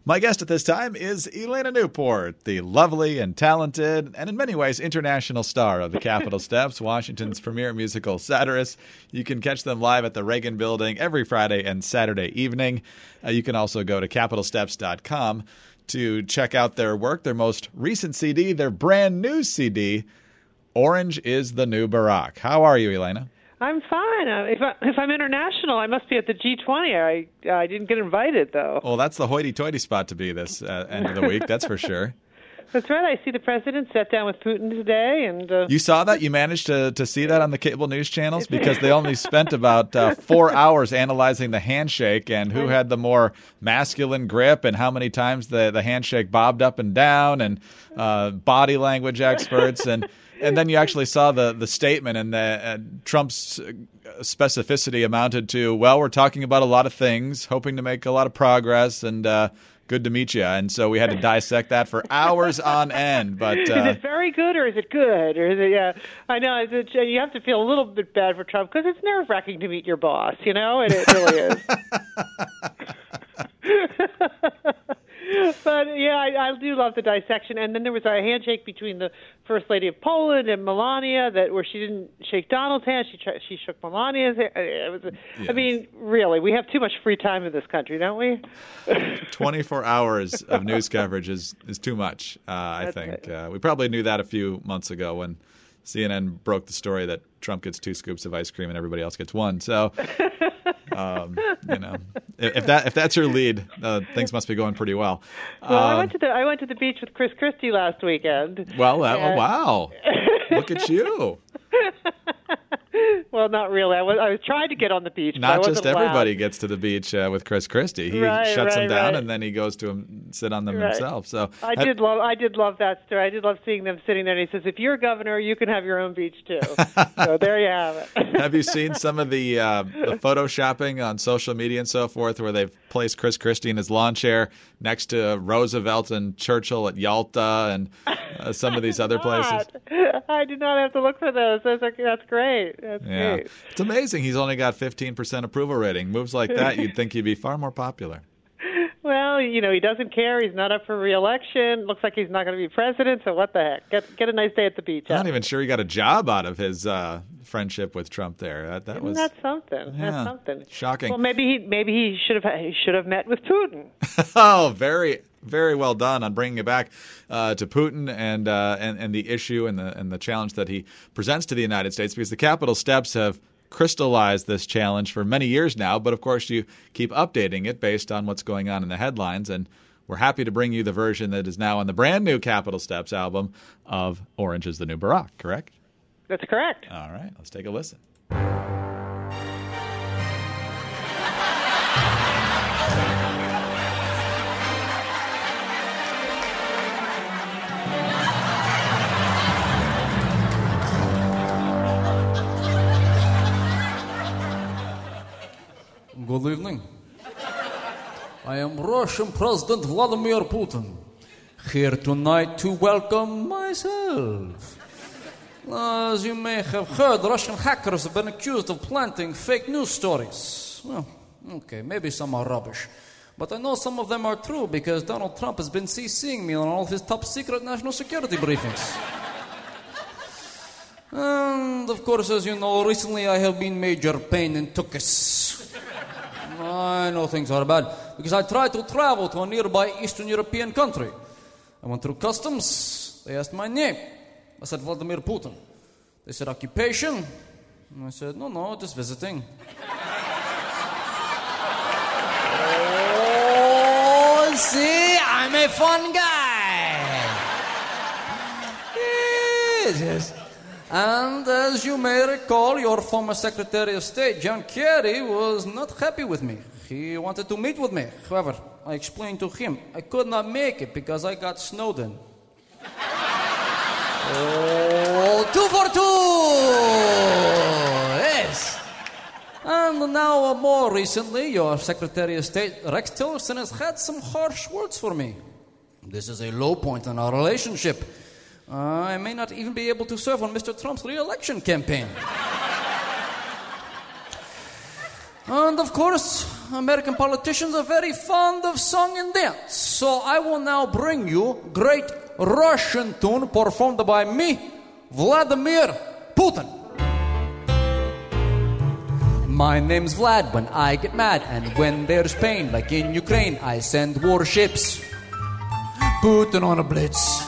My guest at this time is Elena Newport, the lovely and talented and in many ways international star of the Capitol Steps, Washington's premier musical satirists. You can catch them live at the Reagan Building every Friday and Saturday evening. You can also go to CapitolSteps.com to check out their work, their most recent CD, their brand new CD, Orange is the New Barack. How are you, Elena? I'm fine. If I'm international, I must be at the G20. I didn't get invited, though. Well, that's the hoity-toity spot to be this end of the week, that's for sure. That's right. I see the president sat down with Putin today. And you saw that? You managed to see that on the cable news channels? Because they only spent about 4 hours analyzing the handshake and who had the more masculine grip and how many times the handshake bobbed up and down and body language experts. And then you actually saw the statement, and Trump's specificity amounted to, well, we're talking about a lot of things, hoping to make a lot of progress, and good to meet you. And so we had to dissect that for hours on end. But is it very good or is it good? Or is it? Yeah, I know. You have to feel a little bit bad for Trump because it's nerve-wracking to meet your boss, you know, and it really is. But, yeah, I do love the dissection. And then there was a handshake between the First Lady of Poland and Melania where she didn't shake Donald's hand. She shook Melania's hand. Yes. I mean, really, we have too much free time in this country, don't we? 24 hours of news coverage is too much, I think. Right. We probably knew that a few months ago when CNN broke the story that Trump gets 2 scoops of ice cream and everybody else gets 1. So... you know, if that's your lead, things must be going pretty well. Well, I went to the beach with Chris Christie last weekend. Well, wow! Look at you. Well, not really. I was trying to get on the beach. Not but just everybody gets to the beach with Chris Christie. He shuts them down, and then he goes to sit on them himself. So I did love that story. I did love seeing them sitting there. And he says, "If you're governor, you can have your own beach too." So there you have it. Have you seen some of the photoshopping on social media and so forth, where they've placed Chris Christie in his lawn chair next to Roosevelt and Churchill at Yalta and some of these other places? I did not have to look for those. That's great. That's great. It's amazing he's only got 15% approval rating. Moves like that, you'd think he'd be far more popular. Well, you know, he doesn't care. He's not up for re-election. Looks like he's not going to be president, so what the heck? Get a nice day at the beach. I'm not even sure he got a job out of his friendship with Trump there. That's something. Yeah, that's something. Shocking. Well, maybe he should have met with Putin. Oh, very, very well done on bringing it back to Putin and the issue and the challenge that he presents to the United States, because the Capitol Steps have crystallized this challenge for many years now, but of course you keep updating it based on what's going on in the headlines, and we're happy to bring you the version that is now on the brand new Capitol Steps album of Orange is the New Barack, correct? That's correct. All right, let's take a listen. Good evening. I am Russian President Vladimir Putin, here tonight to welcome myself. As you may have heard, Russian hackers have been accused of planting fake news stories. Well, okay, maybe some are rubbish, but I know some of them are true because Donald Trump has been CCing me on all of his top secret national security briefings. And, of course, as you know, recently I have been major pain in tuchus. I know things are bad because I tried to travel to a nearby Eastern European country. I went through customs. They asked my name. I said Vladimir Putin. They said occupation. And I said, no, just visiting. Oh, see, I'm a fun guy. Yes. And as you may recall, your former Secretary of State, John Kerry, was not happy with me. He wanted to meet with me. However, I explained to him I could not make it because I got Snowden. Oh, 2 for 2! Yes. And now, more recently, your Secretary of State, Rex Tillerson, has had some harsh words for me. This is a low point in our relationship. I may not even be able to serve on Mr. Trump's re-election campaign. And of course, American politicians are very fond of song and dance. So I will now bring you great Russian tune performed by me, Vladimir Putin. My name's Vlad when I get mad, and when there's pain, like in Ukraine, I send warships. Putin on a blitz.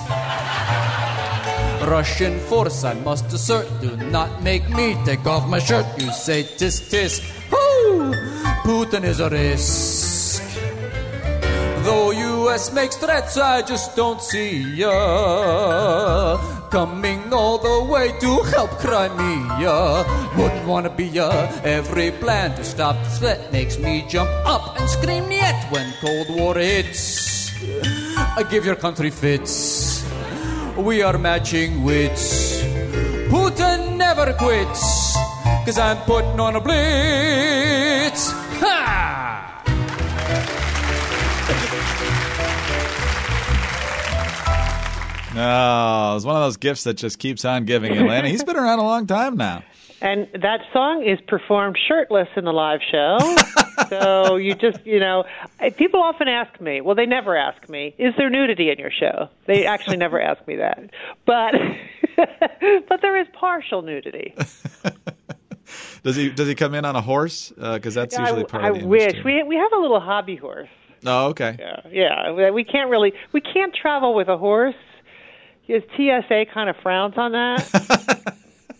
Russian force, I must assert, do not make me take off my shirt. You say tisk tisk. Woo! Putin is a risk. Though U.S. makes threats, I just don't see ya coming all the way to help Crimea. Wouldn't wanna be ya. Every plan to stop the threat makes me jump up and scream yet when Cold War hits. I give your country fits. We are matching wits. Putin never quits, 'cause I'm putting on a blitz. Ha! No, it's one of those gifts that just keeps on giving, Atlanta. He's been around a long time now. And that song is performed shirtless in the live show. So you just, people often ask me, well, they never ask me, is there nudity in your show? They actually never ask me that. But but there is partial nudity. Does he come in on a horse? Because that's usually part of the industry. I industry. wish. We have a little hobby horse. Oh, okay. Yeah. We can't travel with a horse. His TSA kind of frowns on that.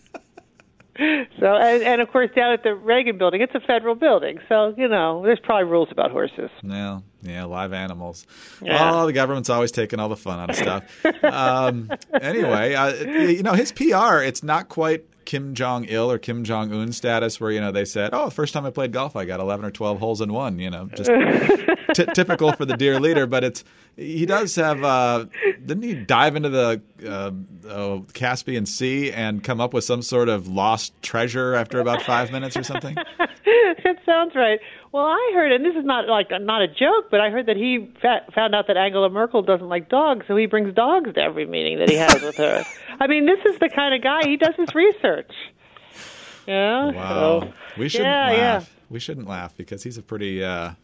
So, and of course, down at the Reagan building, it's a federal building. So, there's probably rules about horses. Yeah, live animals. Yeah. Oh, the government's always taking all the fun out of stuff. Anyway, his PR, it's not quite Kim Jong-il or Kim Jong-un status where, they said, the first time I played golf, I got 11 or 12 holes in one, just typical for the dear leader. But he does have, didn't he dive into the Caspian Sea and come up with some sort of lost treasure after about 5 minutes or something? It sounds right. Well, I heard, and this is not a joke, but I heard that he found out that Angela Merkel doesn't like dogs, so he brings dogs to every meeting that he has with her. I mean, this is the kind of guy, he does his research. Yeah. Wow. So, we shouldn't laugh. Yeah. We shouldn't laugh because he's a pretty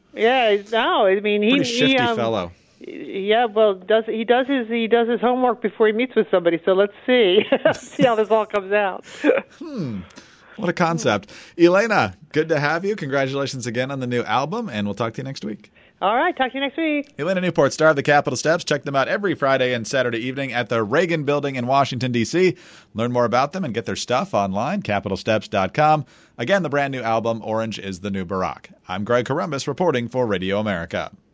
pretty shifty fellow. Yeah, well, he does his homework before he meets with somebody. So let's see how this all comes out. What a concept. Elena, good to have you. Congratulations again on the new album, and we'll talk to you next week. All right, talk to you next week. Elena Newport, star of the Capitol Steps. Check them out every Friday and Saturday evening at the Reagan Building in Washington, D.C. Learn more about them and get their stuff online, CapitolSteps.com. Again, the brand new album, Orange is the New Barack. I'm Greg Columbus reporting for Radio America.